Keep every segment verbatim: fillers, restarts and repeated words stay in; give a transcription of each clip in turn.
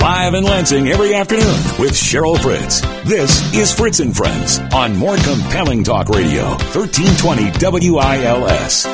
Live in Lansing every afternoon with Cheryl Fritz. This is Fritz and Friends on More Compelling Talk Radio, thirteen twenty W I L S.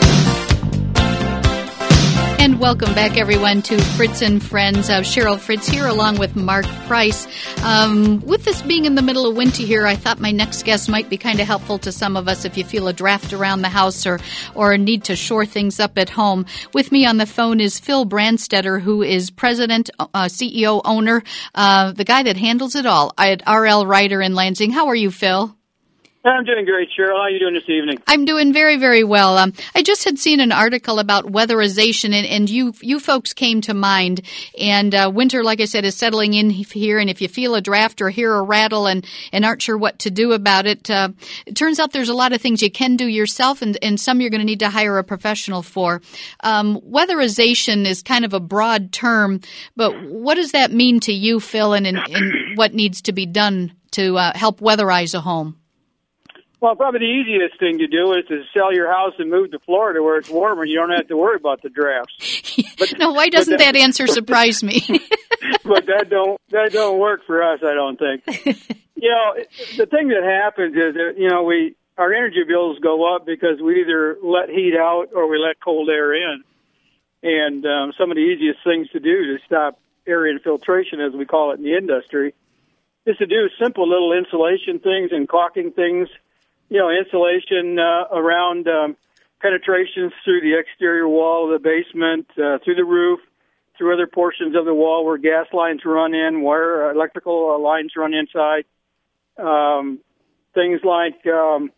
And welcome back, everyone, to Fritz and Friends. Uh, Cheryl Fritz here along with Mark Price. Um, with this being in the middle of winter here, I thought my next guest might be kind of helpful to some of us if you feel a draft around the house or, or need to shore things up at home. With me on the phone is Phil Brandstetter, who is president, uh, C E O, owner, uh, the guy that handles it all at R L Ryder in Lansing. How are you, Phil? I'm doing great, Cheryl. How are you doing this evening? I'm doing very, very well. Um, I just had seen an article about weatherization, and, and you you folks came to mind. And uh, winter, like I said, is settling in here. And if you feel a draft or hear a rattle and, and aren't sure what to do about it, uh, it turns out there's a lot of things you can do yourself, and, and some you're going to need to hire a professional for. Um, weatherization is kind of a broad term, but what does that mean to you, Phil, and, and, and what needs to be done to uh, help weatherize a home? Well, probably the easiest thing to do is to sell your house and move to Florida where it's warmer. You don't have to worry about the drafts. But, no, why doesn't that, that answer surprise me? But that don't that don't work for us, I don't think. You know, the thing that happens is that, you know, we our energy bills go up because we either let heat out or we let cold air in. And um, some of the easiest things to do to stop air infiltration, as we call it in the industry, is to do simple little insulation things and caulking things. You know, insulation uh, around um, penetrations through the exterior wall of the basement, uh, through the roof, through other portions of the wall where gas lines run in, where electrical lines run inside. Um, things like, um,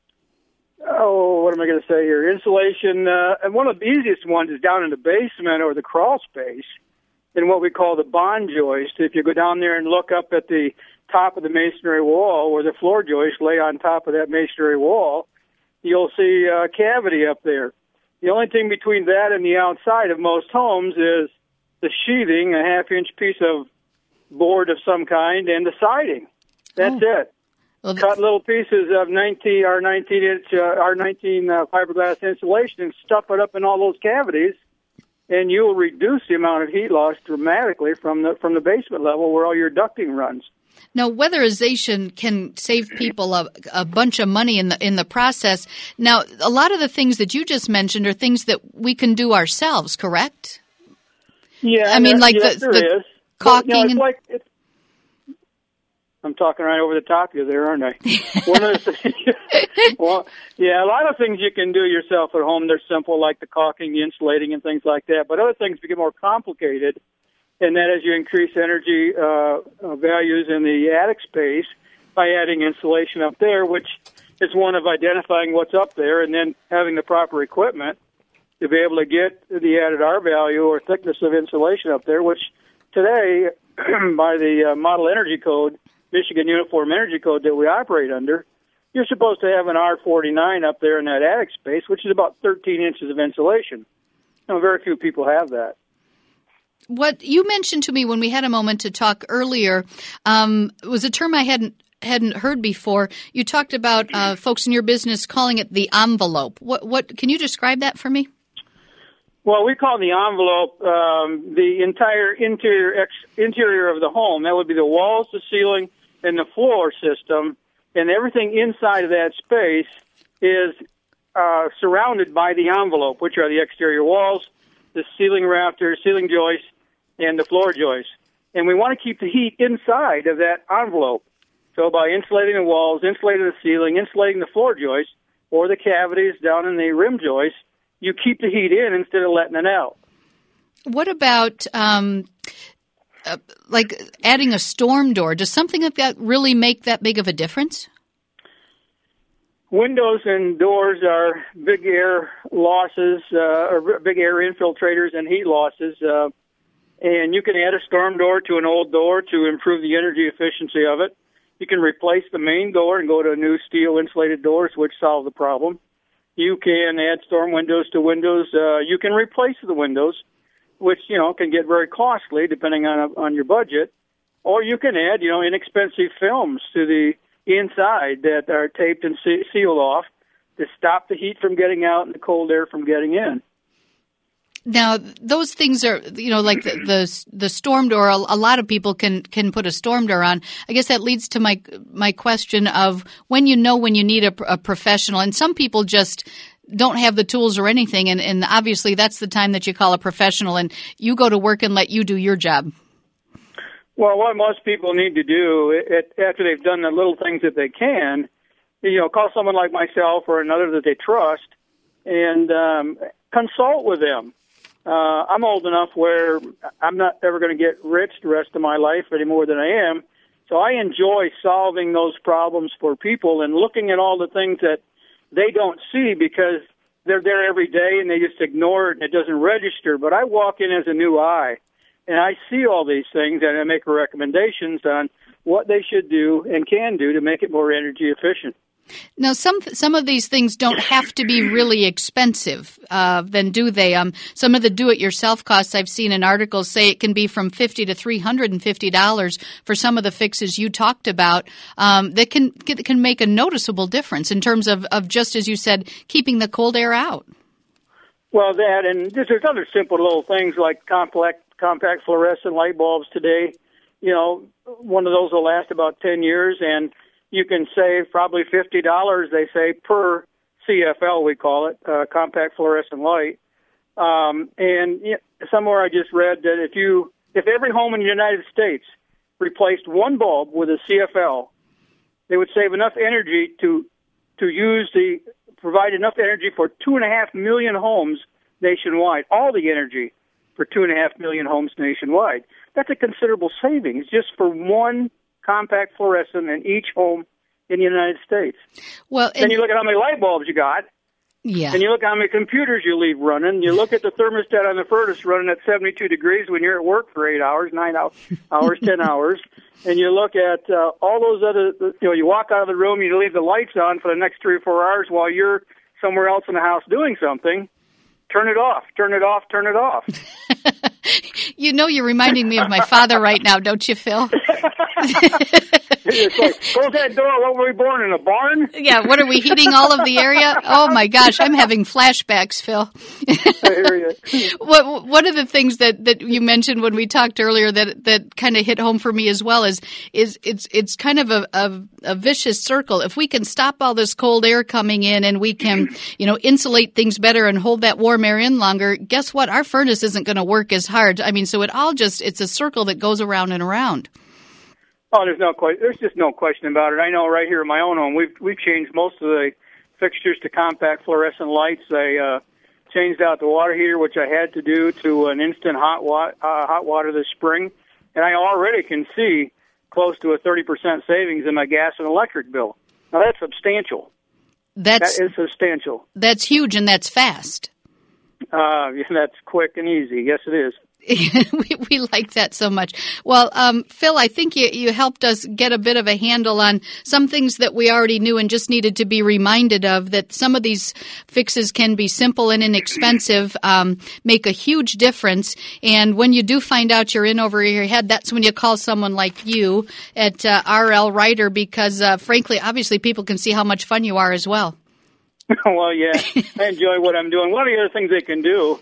oh, what am I going to say here? Insulation, uh, and one of the easiest ones is down in the basement or the crawl space in what we call the bond joist. If you go down there and look up at the top of the masonry wall where the floor joists lay on top of that masonry wall, you'll see a cavity up there. The only thing between that and the outside of most homes is the sheathing, a half-inch piece of board of some kind, and the siding. That's oh. it. Well, cut little pieces of nineteen or nineteen inch uh, or nineteen uh, fiberglass insulation and stuff it up in all those cavities, and you'll reduce the amount of heat loss dramatically from the from the basement level where all your ducting runs. Now, weatherization can save people a, a bunch of money in the in the process. Now, a lot of the things that you just mentioned are things that we can do ourselves, correct? Yeah, I mean, that, like yes, the, there the is. caulking. But, you know, it's and... like it's, I'm talking right over the top of you there, aren't I? One of the things, well, yeah, a lot of things you can do yourself at home. They're simple, like the caulking, the insulating, and things like that. But other things become more complicated. And that as you increase energy uh, uh, values in the attic space by adding insulation up there, which is one of identifying what's up there and then having the proper equipment to be able to get the added R value or thickness of insulation up there, which today, by the uh, Model Energy Code, Michigan Uniform Energy Code that we operate under, you're supposed to have an R forty-nine up there in that attic space, which is about thirteen inches of insulation. Now, very few people have that. What you mentioned to me when we had a moment to talk earlier um, was a term I hadn't hadn't heard before. You talked about uh, folks in your business calling it the envelope. What what can you describe that for me? Well, we call the envelope um, the entire interior ex- interior of the home. That would be the walls, the ceiling, and the floor system, and everything inside of that space is uh, surrounded by the envelope, which are the exterior walls, the ceiling rafters, ceiling joists, and the floor joists. And we want to keep the heat inside of that envelope. So by insulating the walls, insulating the ceiling, insulating the floor joists, or the cavities down in the rim joists, you keep the heat in instead of letting it out. What about um, uh, like adding a storm door? Does something like that really make that big of a difference? Windows and doors are big air losses, uh, or big air infiltrators and heat losses. Uh, and you can add a storm door to an old door to improve the energy efficiency of it. You can replace the main door and go to new steel insulated doors, which solve the problem. You can add storm windows to windows. Uh, you can replace the windows, which, you know, can get very costly depending on on your budget. Or you can add, you know, inexpensive films to the inside that are taped and sealed off to stop the heat from getting out and the cold air from getting in. Now, those things are, you know, like the the, the storm door. A, a lot of people can, can put a storm door on. I guess that leads to my my question of when you know when you need a, a professional. And some people just don't have the tools or anything. And, and obviously that's the time that you call a professional and you go to work and let you do your job. Well, what most people need to do it, after they've done the little things that they can, you know, call someone like myself or another that they trust and um, consult with them. Uh, I'm old enough where I'm not ever going to get rich the rest of my life any more than I am. So I enjoy solving those problems for people and looking at all the things that they don't see because they're there every day and they just ignore it and it doesn't register. But I walk in as a new eye and I see all these things and I make recommendations on what they should do and can do to make it more energy efficient. Now, some some of these things don't have to be really expensive, uh, then do they? Um, some of the do-it-yourself costs I've seen in articles say it can be from fifty to three hundred and fifty dollars for some of the fixes you talked about. Um, that can can make a noticeable difference in terms of, of just as you said, keeping the cold air out. Well, that and there's other simple little things like compact compact fluorescent light bulbs today. You know, one of those will last about ten years and you can save probably fifty dollars, they say, per C F L, we call it, uh, compact fluorescent light. Um, and you know, somewhere I just read that if you, if every home in the United States replaced one bulb with a C F L, they would save enough energy to to use the, provide enough energy for two and a half million homes nationwide, all the energy for two and a half million homes nationwide. That's a considerable savings just for one compact fluorescent in each home in the United States. Well, then you look at how many light bulbs you got. Yeah. And you look at how many computers you leave running. You look at the thermostat on the furnace running at seventy-two degrees when you're at work for eight hours, nine hours, ten hours. And you look at uh, all those other, you know, you walk out of the room, you leave the lights on for the next three or four hours while you're somewhere else in the house doing something. Turn it off, turn it off, turn it off. You know, you're reminding me of my father right now, don't you, Phil? It's like, close that door. What were we born in, a barn? Yeah, what are we heating all of the area? Oh my gosh, I'm having flashbacks, Phil. I hear you. What one of the things that, that you mentioned when we talked earlier that that kind of hit home for me as well is is it's it's kind of a, a a vicious circle. If we can stop all this cold air coming in and we can, you know, insulate things better and hold that warm air in longer, guess what? Our furnace isn't going to work as hard. I mean, so it all just it's a circle that goes around and around. Oh, there's no question. There's just no question about it. I know right here in my own home, we've we've changed most of the fixtures to compact fluorescent lights. I uh, changed out the water heater, which I had to do, to an instant hot wa- uh, hot water this spring, and I already can see close to a thirty percent savings in my gas and electric bill. Now that's substantial. That's that is substantial. That's huge, and that's fast. Uh, yeah, that's quick and easy. Yes, it is. we, we like that so much. Well, um, Phil, I think you, you helped us get a bit of a handle on some things that we already knew and just needed to be reminded of, that some of these fixes can be simple and inexpensive, um, make a huge difference. And when you do find out you're in over your head, that's when you call someone like you at uh, R L Ryder, because uh, frankly, obviously people can see how much fun you are as well. Well, yeah, I enjoy what I'm doing. One of the other things they can do,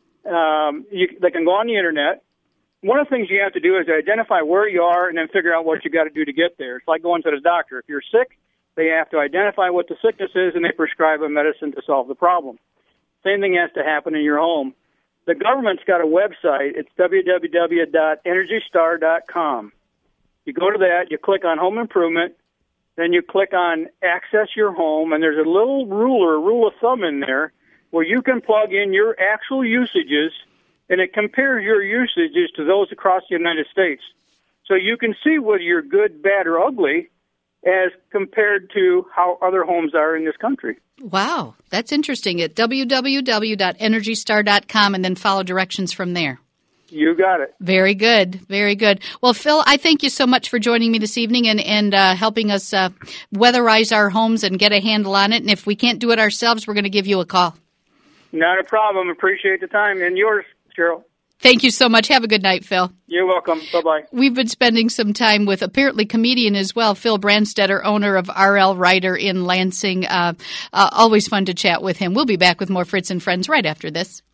Um, you, they can go on the internet. One of the things you have to do is identify where you are and then figure out what you got to do to get there. It's like going to the doctor. If you're sick, they have to identify what the sickness is and they prescribe a medicine to solve the problem. Same thing has to happen in your home. The government's got a website. It's w w w dot energy star dot com. You go to that, you click on home improvement, then you click on access your home, and there's a little ruler, rule of thumb in there, where you can plug in your actual usages, and it compares your usages to those across the United States. So you can see whether you're good, bad, or ugly as compared to how other homes are in this country. Wow, that's interesting. At w w w dot energy star dot com, and then follow directions from there. You got it. Very good. Very good. Well, Phil, I thank you so much for joining me this evening and, and uh, helping us uh, weatherize our homes and get a handle on it. And if we can't do it ourselves, we're going to give you a call. Not a problem. Appreciate the time. And yours, Cheryl. Thank you so much. Have a good night, Phil. You're welcome. Bye-bye. We've been spending some time with apparently comedian as well, Phil Brandstetter, owner of R L Ryder in Lansing. Uh, uh, always fun to chat with him. We'll be back with more Fritz and Friends right after this.